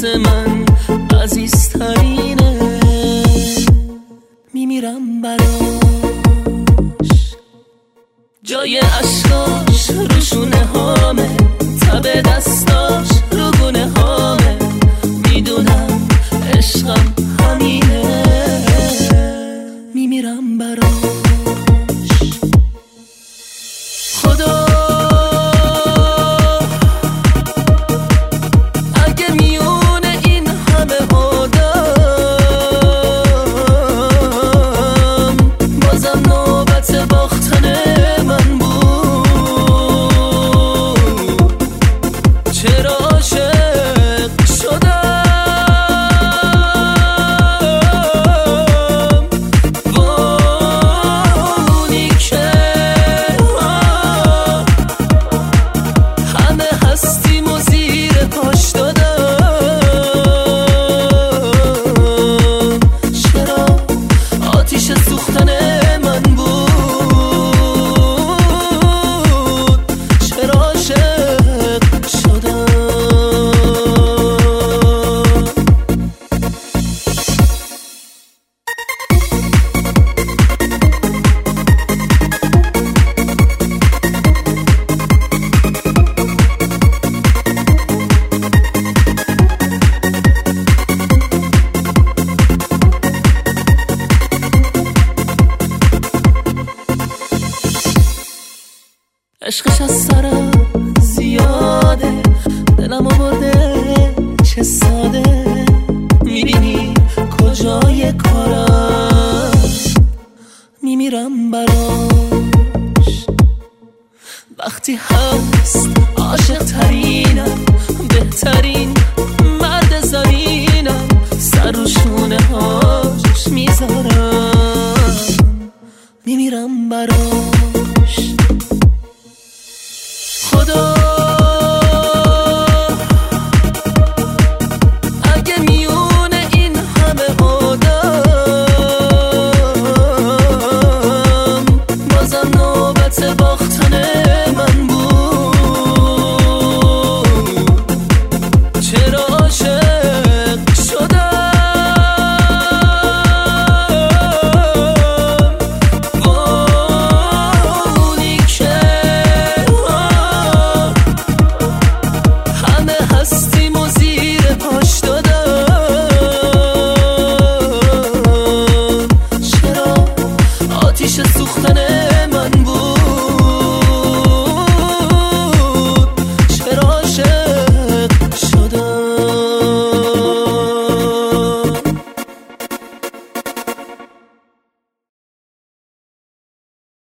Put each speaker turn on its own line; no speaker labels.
واسه من عزیزترینه، میمیرم براش. جای عشقاش رو شونه هامه، تب دستاش رو گونه هامه، میدونم عشقم همینه، میمیرم براش. خدا اگه میونه این همه آدم، بازم نوبت باختن من بود. چرا عاشق شدم وانی که همه هستیم و زیر پاش دادم. چرا آتیش سوختن من بود، چرا عاشق شدم. عشقش از سرم زیاده، دلم آورده چه ساده، میبینی کجای کارم، میمیرم براش. وقتی هست عاشق ترینم، بهترین